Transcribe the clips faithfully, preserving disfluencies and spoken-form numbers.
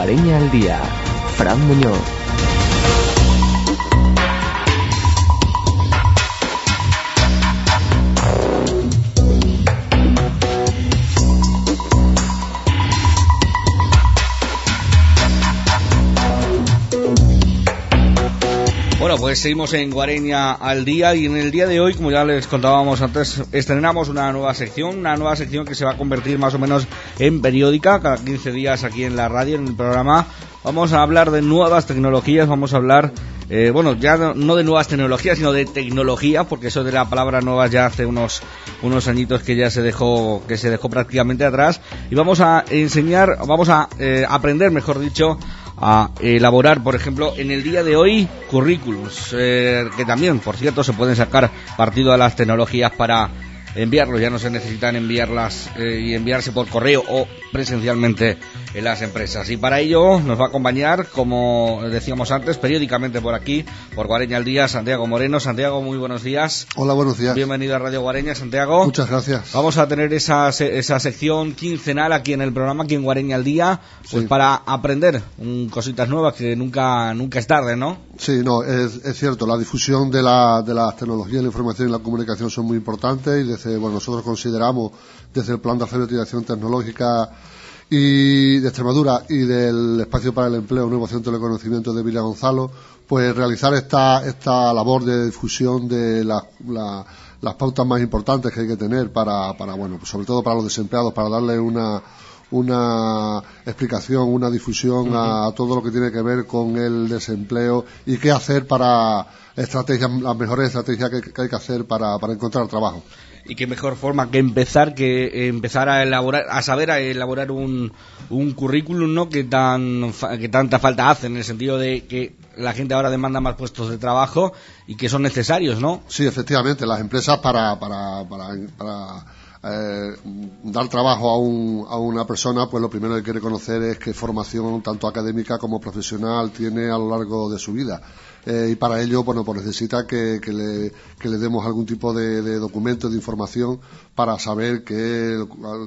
Guareña al día. Fran Muñoz. Bueno, pues seguimos en Guareña al día y en el día de hoy, como ya les contábamos antes, estrenamos una nueva sección, una nueva sección que se va a convertir más o menos en periódica, cada quince días aquí en la radio, en el programa. Vamos a hablar de nuevas tecnologías, vamos a hablar, eh, bueno, ya no, no de nuevas tecnologías, sino de tecnología, porque eso de la palabra nueva ya hace unos unos añitos que ya se dejó, que se dejó prácticamente atrás. Y vamos a enseñar, vamos a eh, aprender, mejor dicho, a elaborar, por ejemplo, en el día de hoy, currículums, eh, que también, por cierto, se pueden sacar partido a las tecnologías para enviarlos, ya no se necesitan enviarlas eh, y enviarse por correo o presencialmente en las empresas. Y para ello nos va a acompañar, como decíamos antes, periódicamente por aquí, por Guareña al día, Santiago Moreno. Santiago, muy buenos días. Hola, buenos días. Bienvenido a Radio Guareña, Santiago. Muchas gracias. Vamos a tener esa, esa sección quincenal aquí en el programa, aquí en Guareña al día, pues sí, para aprender um, cositas nuevas, que nunca nunca es tarde, ¿no? Sí, no, es, es cierto, la difusión de, la, de las tecnologías, la información y la comunicación son muy importantes y desde, bueno, nosotros consideramos desde el Plan de Alfabetización Tecnológica y de Extremadura y del Espacio para el Empleo, Nuevo Centro de Conocimiento de Villa Gonzalo, pues realizar esta esta labor de difusión de la, la, las pautas más importantes que hay que tener para, para bueno, pues sobre todo para los desempleados, para darle una una explicación, una difusión a, a todo lo que tiene que ver con el desempleo y qué hacer para estrategias, las mejores estrategias que, que hay que hacer para, para encontrar trabajo. Y qué mejor forma que empezar que empezar a elaborar, a saber a elaborar un, un currículum, ¿no? Que tan que tanta falta hace, en el sentido de que la gente ahora demanda más puestos de trabajo y que son necesarios, ¿no? Sí, efectivamente, las empresas para para para, para eh, dar trabajo a un, a una persona, pues lo primero que quiere conocer es qué formación tanto académica como profesional tiene a lo largo de su vida. Eh, y para ello, bueno, pues necesita que, que, le, que le demos algún tipo de, de documento, de información para saber qué,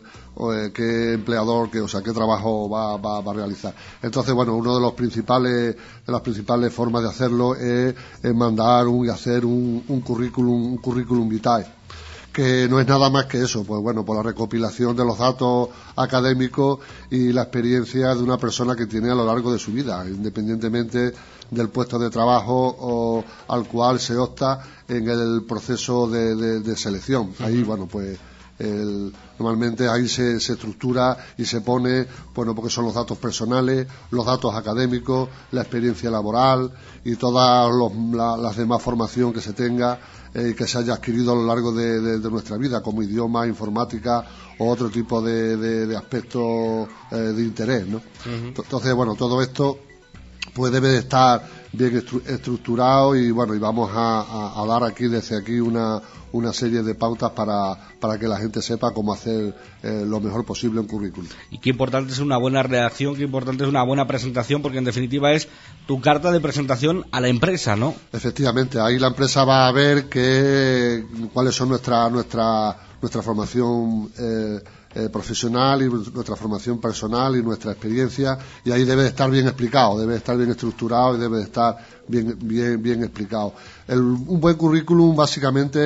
qué empleador, qué, o sea, qué trabajo va, va, va a realizar. Entonces, bueno, uno de los principales, de las principales formas de hacerlo es, es mandar un, y hacer un, un currículum, un currículum vitae, que no es nada más que eso, pues bueno, por la recopilación de los datos académicos y la experiencia de una persona que tiene a lo largo de su vida, independientemente del puesto de trabajo o al cual se opta en el proceso de, de, de selección. Ahí, bueno, pues el, normalmente ahí se, se estructura y se pone, bueno, porque son los datos personales, los datos académicos, la experiencia laboral y todas los, la, las demás formación que se tenga y eh, que se haya adquirido a lo largo de, de, de nuestra vida, como idioma, informática o otro tipo de, de, de aspectos eh, de interés, ¿no? Uh-huh. Entonces, bueno, todo esto pues debe de estar bien estru- estructurado y bueno, y vamos a, a, a dar aquí desde aquí una una serie de pautas para, para que la gente sepa cómo hacer eh, lo mejor posible un currículum. Y qué importante es una buena redacción, qué importante es una buena presentación, porque en definitiva es tu carta de presentación a la empresa, ¿no? Efectivamente, ahí la empresa va a ver que, cuáles son nuestra nuestra nuestra formación eh, eh, profesional y nuestra formación personal y nuestra experiencia, y ahí debe de estar bien explicado, debe de estar bien estructurado y debe de estar bien bien bien explicado. El, un buen currículum básicamente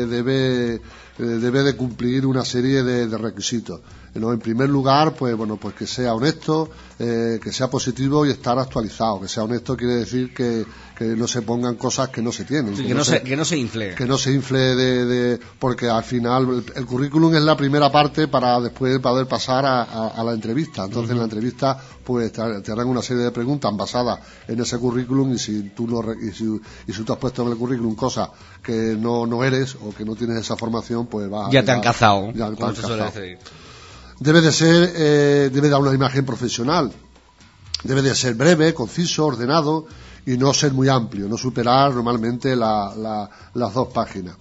debe eh, debe de cumplir una serie de, de requisitos, ¿no? En primer lugar, pues bueno, pues que sea honesto, eh, que sea positivo y estar actualizado. Que sea honesto quiere decir que, que no se pongan cosas que no se tienen. Sí, que, que, no no se, se, que no se infle. Que no se infle de, de porque al final el, el currículum es la primera parte para después poder pasar a, a, a la entrevista. Entonces, uh-huh, en la entrevista pues te, te harán una serie de preguntas basadas en ese currículum, y si tú no y si, y si tú has puesto en el currículum cosas que no no eres o que no tienes esa formación, pues va ya te han cazado. Ya te han cazado. Debe de ser, eh, debe dar una imagen profesional, debe de ser breve, conciso, ordenado y no ser muy amplio, no superar normalmente la, la, las dos páginas.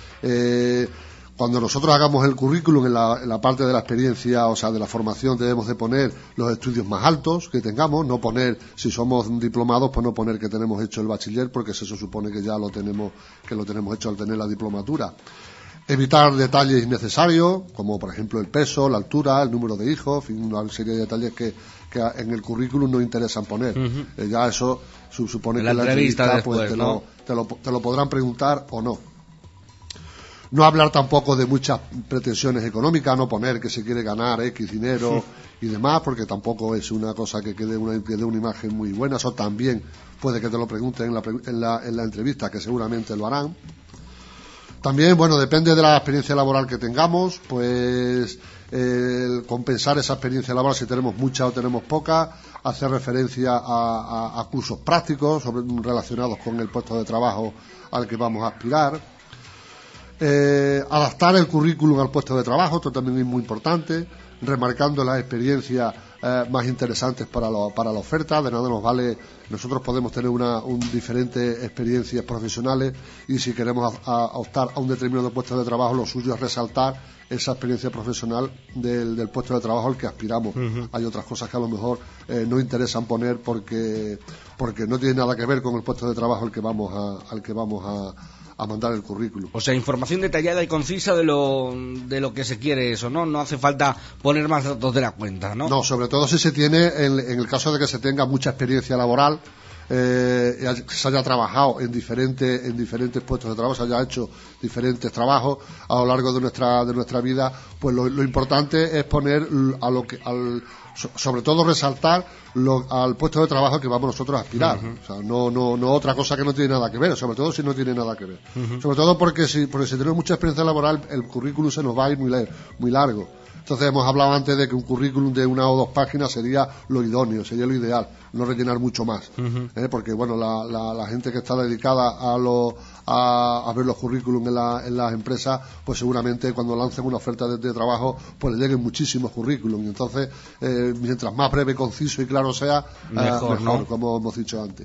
Eh, cuando nosotros hagamos el currículum en la, en la parte de la experiencia, o sea, de la formación, debemos de poner los estudios más altos que tengamos, no poner, si somos diplomados, pues no poner que tenemos hecho el bachiller, porque eso se supone que ya lo tenemos, que lo tenemos hecho al tener la diplomatura. Evitar detalles innecesarios, como por ejemplo el peso, la altura, el número de hijos, en fin, una serie de detalles que, que en el currículum no interesan poner. Uh-huh. Eh, ya eso su, supone en que la entrevista, entrevista después, pues, te, ¿no? lo, te, lo, te lo podrán preguntar o no. No hablar tampoco de muchas pretensiones económicas, no poner que se quiere ganar X dinero sí. y demás, porque tampoco es una cosa que quede una, que dé una imagen muy buena. Eso también puede que te lo pregunten en la, en la, en la entrevista, que seguramente lo harán. También, bueno, depende de la experiencia laboral que tengamos, pues eh, compensar esa experiencia laboral si tenemos mucha o tenemos poca, hacer referencia a, a, a cursos prácticos sobre, relacionados con el puesto de trabajo al que vamos a aspirar. Eh, adaptar el currículum al puesto de trabajo, esto también es muy importante, remarcando las experiencias eh, más interesantes para, lo, para la oferta. De nada nos vale, nosotros podemos tener una un, diferentes experiencias profesionales y si queremos a, a optar a un determinado puesto de trabajo, lo suyo es resaltar esa experiencia profesional del, del puesto de trabajo al que aspiramos. Uh-huh. Hay otras cosas que a lo mejor eh, no interesan poner porque porque no tiene nada que ver con el puesto de trabajo al que vamos a, al que vamos a a mandar el currículum. O sea, información detallada y concisa de lo de lo que se quiere eso, ¿no? No hace falta poner más datos de la cuenta, ¿no? No, sobre todo si se tiene, en, en el caso de que se tenga mucha experiencia laboral, eh, se haya trabajado en diferentes en diferentes puestos de trabajo, se haya hecho diferentes trabajos a lo largo de nuestra de nuestra vida, pues lo, lo importante es poner a lo que al sobre todo resaltar lo, al puesto de trabajo que vamos nosotros a aspirar. Uh-huh. O sea, no, no, no otra cosa que no tiene nada que ver, sobre todo si no tiene nada que ver. Uh-huh. Sobre todo porque si, porque si tenemos mucha experiencia laboral, el currículum se nos va a ir muy, muy largo. Entonces hemos hablado antes de que un currículum de una o dos páginas sería lo idóneo, sería lo ideal, no rellenar mucho más. Uh-huh. ¿eh? Porque bueno, la, la, la gente que está dedicada a, lo, a, a ver los currículums en, la, en las empresas, pues seguramente cuando lancen una oferta de, de trabajo, pues le lleguen muchísimos currículums. Y entonces, eh, mientras más breve, conciso y claro sea, mejor, eh, mejor, ¿no? Como hemos dicho antes.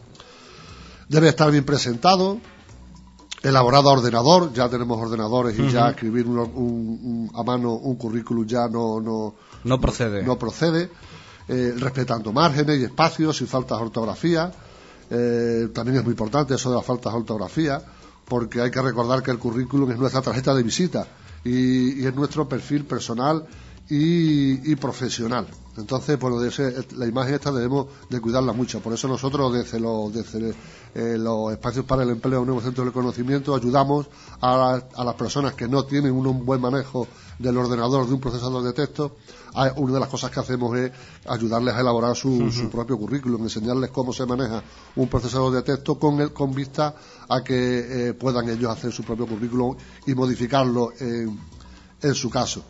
Debe estar bien presentado. Elaborado a ordenador, ya tenemos ordenadores y uh-huh. ya escribir un, un, un, a mano un currículum ya no no, no procede. No, no procede. Eh, respetando márgenes y espacios, sin faltas de ortografía. Eh, también es muy importante eso de las faltas de ortografía, porque hay que recordar que el currículum es nuestra tarjeta de visita y, y es nuestro perfil personal y, y profesional. Entonces, bueno, de ese, la imagen esta debemos de cuidarla mucho. Por eso nosotros desde los, desde, eh, los espacios para el empleo, un nuevo centro de conocimiento, ayudamos a, a las personas que no tienen un buen manejo del ordenador, de un procesador de texto. A, una de las cosas que hacemos es ayudarles a elaborar su, uh-huh. su propio currículum, enseñarles cómo se maneja un procesador de texto con, el, con vista a que eh, puedan ellos hacer su propio currículum y modificarlo en, en su caso.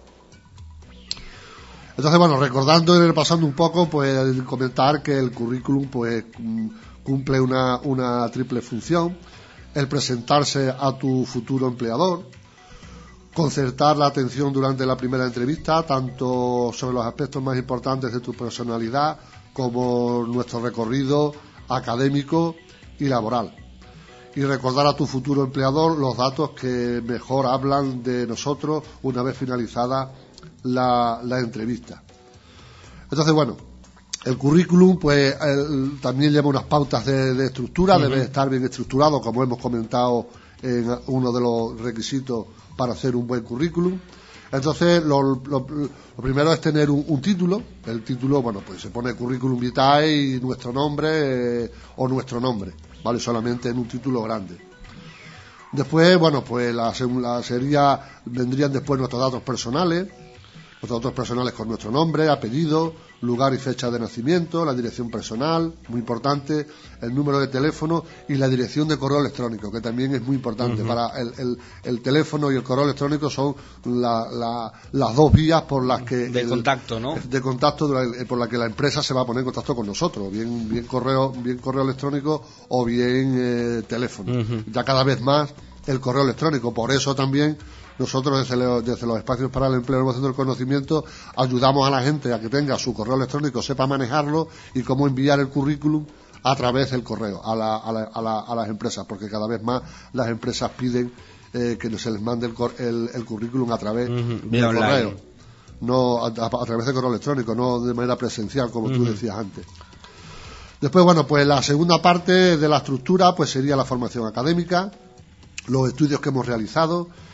Entonces, bueno, recordando y repasando un poco, pues comentar que el currículum pues cumple una, una triple función: el presentarse a tu futuro empleador, concertar la atención durante la primera entrevista, tanto sobre los aspectos más importantes de tu personalidad como nuestro recorrido académico y laboral, y recordar a tu futuro empleador los datos que mejor hablan de nosotros una vez finalizada La, la entrevista. Entonces, bueno, el currículum pues el, también lleva unas pautas de, de estructura, uh-huh. debe estar bien estructurado, como hemos comentado en uno de los requisitos para hacer un buen currículum. Entonces, lo, lo, lo primero es tener un, un título. El título, bueno, pues se pone currículum vitae y nuestro nombre eh, o nuestro nombre, ¿vale? Solamente en un título grande. Después, bueno, pues la, la sería, vendrían después nuestros datos personales, nuestros datos personales con nuestro nombre, apellido, lugar y fecha de nacimiento, la dirección personal, muy importante, el número de teléfono y la dirección de correo electrónico, que también es muy importante. Uh-huh. Para el, el, el teléfono y el correo electrónico son la, la, las dos vías por las que de el, contacto, ¿no? De contacto por la que la empresa se va a poner en contacto con nosotros, bien bien correo bien correo electrónico o bien eh, teléfono. Uh-huh. Ya cada vez más el correo electrónico, por eso también nosotros desde, lo, desde los espacios para el empleo y el del conocimiento ayudamos a la gente a que tenga su correo electrónico, sepa manejarlo y cómo enviar el currículum a través del correo a, la, a, la, a, la, a las empresas, porque cada vez más las empresas piden eh, que se les mande el, el, el currículum a través uh-huh. del online. Correo, no a, a través del correo electrónico, no de manera presencial como uh-huh. tú decías antes. Después, bueno, pues la segunda parte de la estructura pues sería la formación académica, los estudios que hemos realizado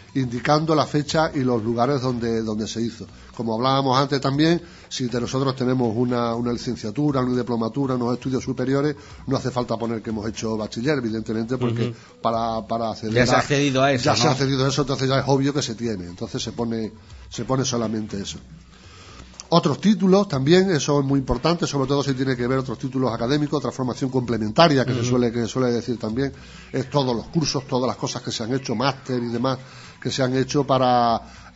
indicando la fecha y los lugares donde, donde se hizo. Como hablábamos antes también, si de nosotros tenemos una, una licenciatura, una diplomatura, unos estudios superiores, no hace falta poner que hemos hecho bachiller, evidentemente, porque uh-huh. para, para acceder ya se ha accedido a eso, ya ¿no? se ha accedido a eso, entonces ya es obvio que se tiene, entonces se pone, se pone solamente eso. Otros títulos también, eso es muy importante, sobre todo si tiene que ver otros títulos académicos, otra formación complementaria que uh-huh. se suele que se suele decir también, es todos los cursos, todas las cosas que se han hecho, máster y demás, que se han hecho para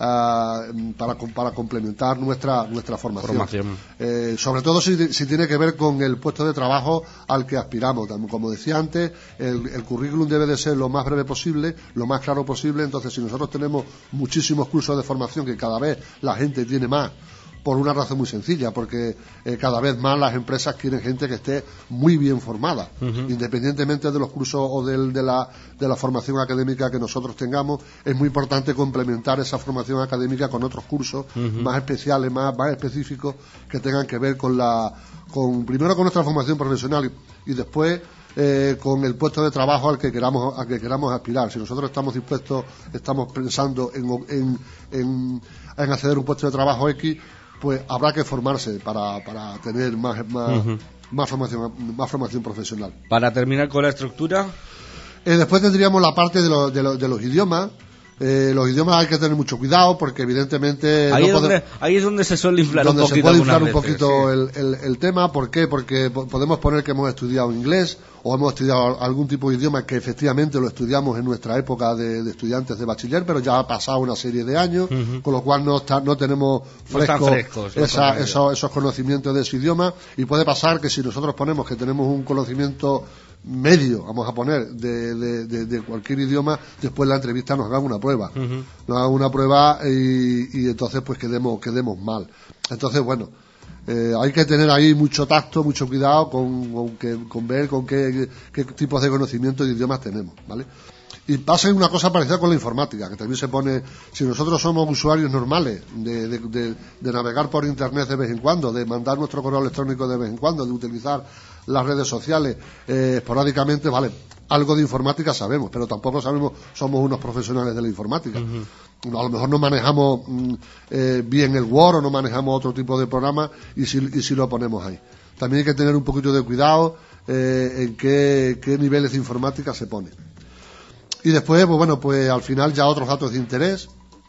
uh, para, para complementar nuestra nuestra formación. formación. Eh, sobre todo si, si tiene que ver con el puesto de trabajo al que aspiramos. Como decía antes, el, el currículum debe de ser lo más breve posible, lo más claro posible. Entonces, si nosotros tenemos muchísimos cursos de formación que cada vez la gente tiene más, por una razón muy sencilla, porque eh, cada vez más las empresas quieren gente que esté muy bien formada, uh-huh. independientemente de los cursos o del, de, la, de la formación académica que nosotros tengamos. Es muy importante complementar esa formación académica con otros cursos uh-huh. más especiales, más, más específicos, que tengan que ver con la, con primero con nuestra formación profesional y, y después Eh, con el puesto de trabajo al que queramos al que queramos aspirar. Si nosotros estamos dispuestos, estamos pensando en, en, en, en acceder a un puesto de trabajo X, pues habrá que formarse para, para tener más más, uh-huh. más formación más formación profesional. Para terminar con la estructura, eh, después tendríamos la parte de, lo, de, lo, de los idiomas. Eh, los idiomas hay que tener mucho cuidado porque evidentemente ahí, no es, donde, podemos, ahí es donde se suele inflar donde un poquito, se puede inflar un veces, poquito sí. el, el, el tema. ¿Por qué? Porque podemos poner que hemos estudiado inglés o hemos estudiado algún tipo de idioma que efectivamente lo estudiamos en nuestra época de, de estudiantes de bachiller, pero ya ha pasado una serie de años, uh-huh. con lo cual no, está, no tenemos fresco no frescos, no esa, esos, esos conocimientos de ese idioma, y puede pasar que si nosotros ponemos que tenemos un conocimiento medio, vamos a poner, de, de, de, de cualquier idioma, después la entrevista nos hagan una prueba, uh-huh. nos hagan una prueba y, y entonces pues quedemos, quedemos mal. Entonces, bueno, eh, hay que tener ahí mucho tacto, mucho cuidado con, con, que, con ver con qué, qué tipos de conocimiento de idiomas tenemos, ¿vale? Y pasa una cosa parecida con la informática, que también se pone, si nosotros somos usuarios normales de, de, de, de navegar por internet de vez en cuando, de mandar nuestro correo electrónico de vez en cuando, de utilizar las redes sociales eh, esporádicamente, vale, algo de informática sabemos, pero tampoco sabemos, somos unos profesionales de la informática. Uh-huh. A lo mejor no manejamos mm, eh, bien el Word o no manejamos otro tipo de programa y si, y si lo ponemos ahí. También hay que tener un poquito de cuidado eh, en qué, qué niveles de informática se pone. Y después, pues bueno, pues al final ya otros datos de interés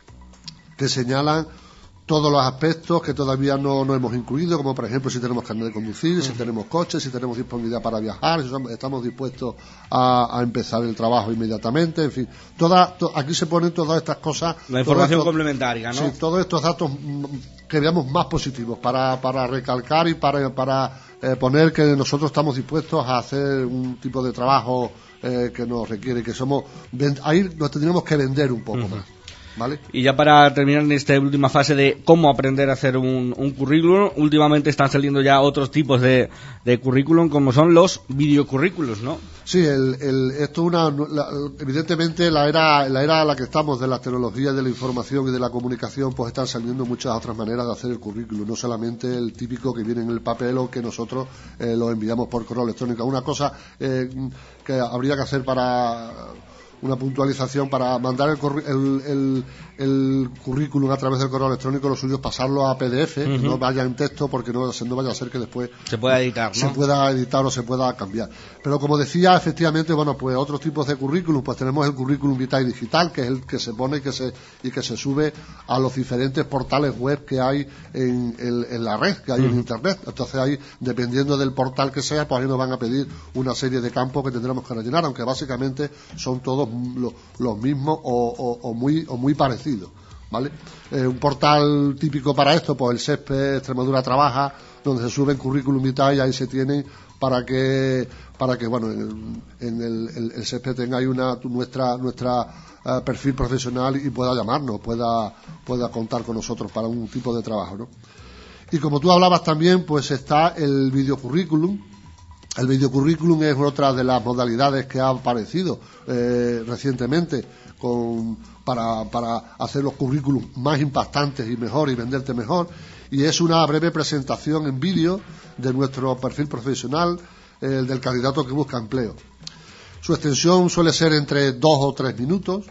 que señalan todos los aspectos que todavía no, no hemos incluido, como por ejemplo si tenemos carnet de conducir, si tenemos coches, si tenemos disponibilidad para viajar, si estamos dispuestos a, a empezar el trabajo inmediatamente, en fin. Toda, to, aquí se ponen todas estas cosas. La información estos, complementaria, ¿no? Sí, todos estos datos que veamos más positivos para, para recalcar y para, para eh, poner que nosotros estamos dispuestos a hacer un tipo de trabajo eh, que nos requiere, que somos, ahí nos tendríamos que vender un poco uh-huh. más. ¿Vale? Y ya para terminar en esta última fase de cómo aprender a hacer un, un currículum, últimamente están saliendo ya otros tipos de, de currículum, como son los videocurrículos, ¿no? Sí, el, el, esto es una, la, evidentemente la era, la era a la que estamos de las tecnologías de la información y de la comunicación, pues están saliendo muchas otras maneras de hacer el currículum, no solamente el típico que viene en el papel o que nosotros eh, lo enviamos por correo electrónico. Una cosa eh, que habría que hacer para una puntualización para mandar el, el, el, el currículum a través del correo electrónico, lo suyo es pasarlo a P D F, uh-huh. que no vaya en texto, porque no, no vaya a ser que después se pueda editar, ¿no? se pueda editar o se pueda cambiar. Pero como decía, efectivamente, bueno, pues otros tipos de currículum, pues tenemos el currículum vitae digital, que es el que se pone y que se, y que se sube a los diferentes portales web que hay en, en, en la red, que hay uh-huh. en internet. Entonces ahí, dependiendo del portal que sea, pues ahí nos van a pedir una serie de campos que tendremos que rellenar, aunque básicamente son todos los, los mismos o, o, o muy o muy parecidos, ¿vale? Eh, un portal típico para esto, pues el Césped, Extremadura Trabaja, donde se suben currículum vitae y ahí se tienen para que para que bueno en, en el, el, el Césped tenga ahí una nuestra nuestra uh, perfil profesional y pueda llamarnos, pueda pueda contar con nosotros para un tipo de trabajo, ¿no? Y como tú hablabas también, pues está el videocurrículum. El videocurrículum es otra de las modalidades que ha aparecido eh, recientemente con, para, para hacer los currículums más impactantes y mejor y venderte mejor, y es una breve presentación en vídeo de nuestro perfil profesional, el eh, del candidato que busca empleo. Su extensión suele ser entre dos o tres minutos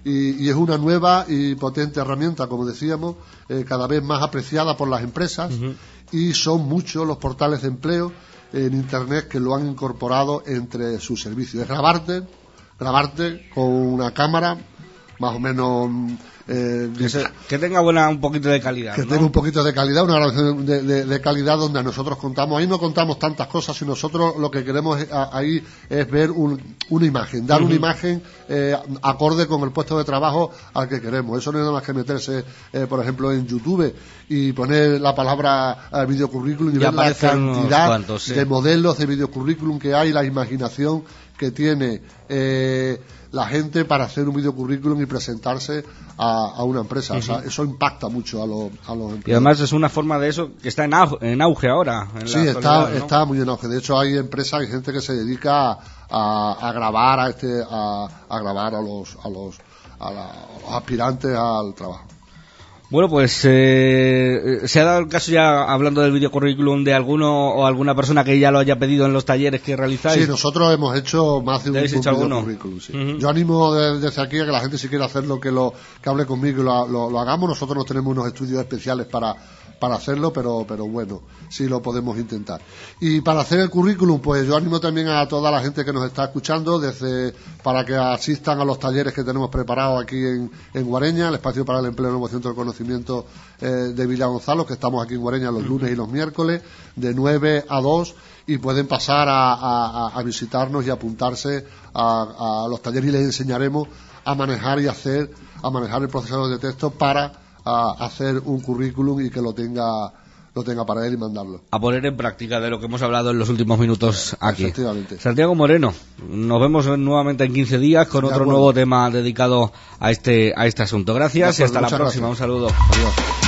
y, y es una nueva y potente herramienta, como decíamos, eh, cada vez más apreciada por las empresas, uh-huh. y son muchos los portales de empleo en Internet que lo han incorporado entre sus servicios. Es grabarte, grabarte con una cámara, más o menos... Eh, que, se, que tenga buena un poquito de calidad, que ¿no? tenga un poquito de calidad, una grabación de, de, de calidad donde nosotros contamos, ahí no contamos tantas cosas, sino nosotros lo que queremos es, a, ahí es ver un, una imagen, dar uh-huh. una imagen eh, acorde con el puesto de trabajo al que queremos. Eso no es nada más que meterse, eh, por ejemplo, en YouTube y poner la palabra eh, videocurrículum y, y ver la cantidad cuantos, sí. de modelos de videocurrículum que hay, la imaginación que tiene eh, la gente para hacer un videocurrículum y presentarse a, a una empresa. Uh-huh. O sea, eso impacta mucho a, lo, a los empleados. Y además es una forma de eso que está en auge, en auge ahora. En sí, la está, ¿no? está muy en auge. De hecho, hay empresas, hay gente que se dedica a, a, a grabar a este, a, a grabar a los, a los, a, la, a los aspirantes al trabajo. Bueno, pues eh, se ha dado el caso ya, hablando del videocurrículum, de alguno o alguna persona que ya lo haya pedido en los talleres que realizáis. Sí, nosotros hemos hecho más de un, un videocurrículum. Sí. Uh-huh. Yo animo de, desde aquí a que la gente, si quiere hacerlo, que lo que hable conmigo y lo, lo, lo hagamos. Nosotros no tenemos unos estudios especiales para para hacerlo, pero pero bueno, sí lo podemos intentar. Y para hacer el currículum, pues yo animo también a toda la gente que nos está escuchando, desde para que asistan a los talleres que tenemos preparados aquí en, en Guareña, el Espacio para el Empleo Nuevo Centro de Conocimiento eh, de Villa Gonzalo, que estamos aquí en Guareña los lunes y los miércoles, de nueve a dos, y pueden pasar a, a, a visitarnos y apuntarse a, a los talleres, y les enseñaremos a manejar y hacer, a manejar el procesador de texto para a hacer un currículum y que lo tenga lo tenga para él y mandarlo. A poner en práctica de lo que hemos hablado en los últimos minutos aquí. Efectivamente. Santiago Moreno, nos vemos nuevamente en quince días con otro nuevo tema dedicado a este a este asunto. Gracias y hasta la próxima. Gracias. Un saludo. Adiós.